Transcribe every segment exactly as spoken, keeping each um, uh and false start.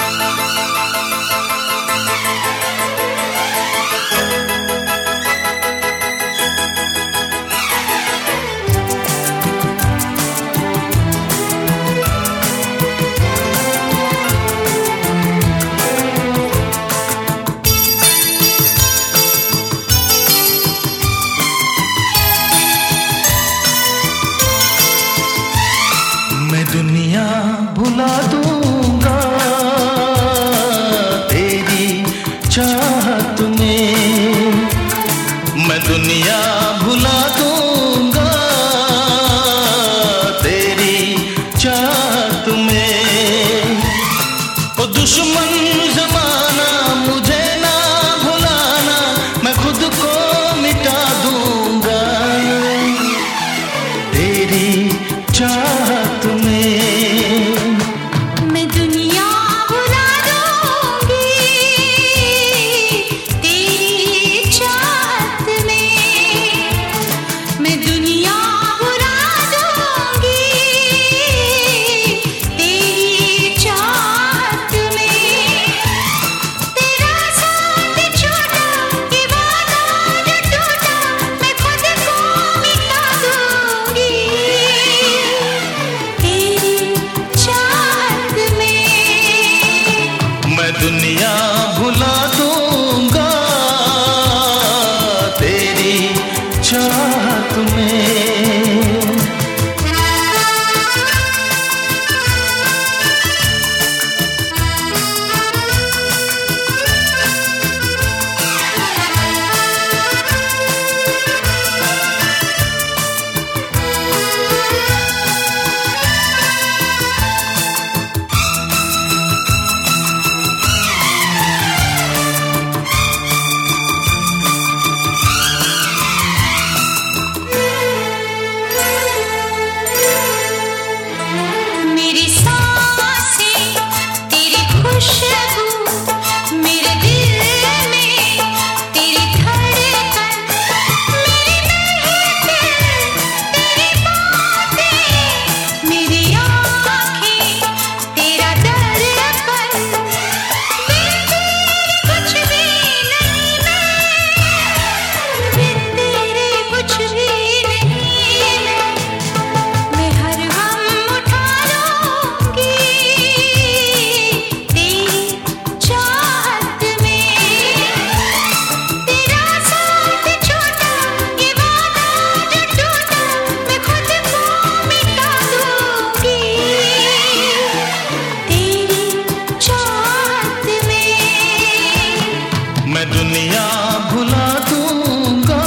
दुनिया भुला दूंगा तेरी चाहत में, मैं दुनिया भुला दूंगा तेरी चाहत में। ओ दुश्मन ज़माना मुझे ना भुलाना, मैं खुद को मिटा दूंगा तेरी चाहत में। मैं दुनिया भुला दूंगी तेरी चाहत में, मैं दुनिया भुला दूंगी तेरी चाहत में। तेरा साथ छोड़ा ये वादा जो टूटा, मैं खुद को मिटा दूंगी मैं दुनिया भुला दूंगा तेरी चाहत में। मैं दुनिया भुला दूंगा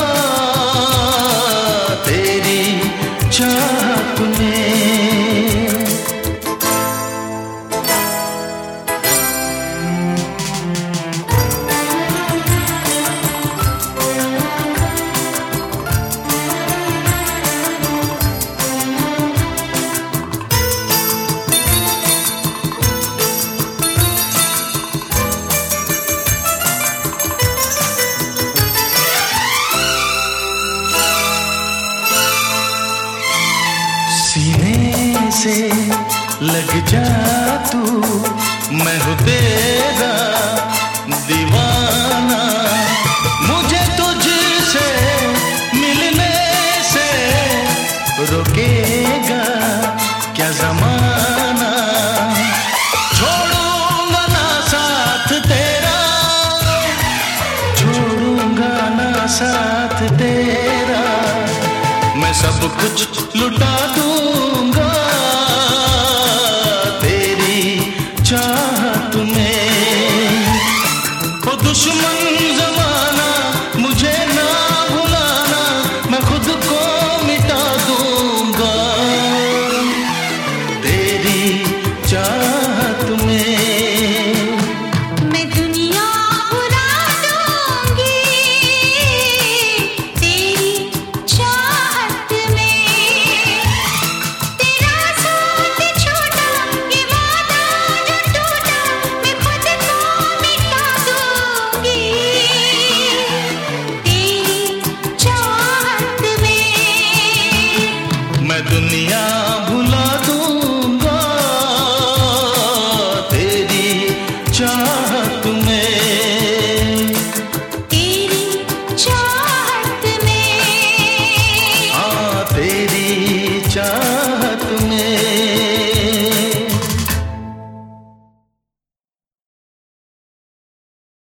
तेरी चाहत में। सीने से लग जा तू, मैं हूँ तेरा दीवाना। मुझे तुझसे मिलने से रोकेगा क्या ज़माना। छोड़ूंगा ना साथ तेरा, छोड़ूंगा ना साथ तेरा। मैं सब कुछ लुटा दूंगा तेरी चाह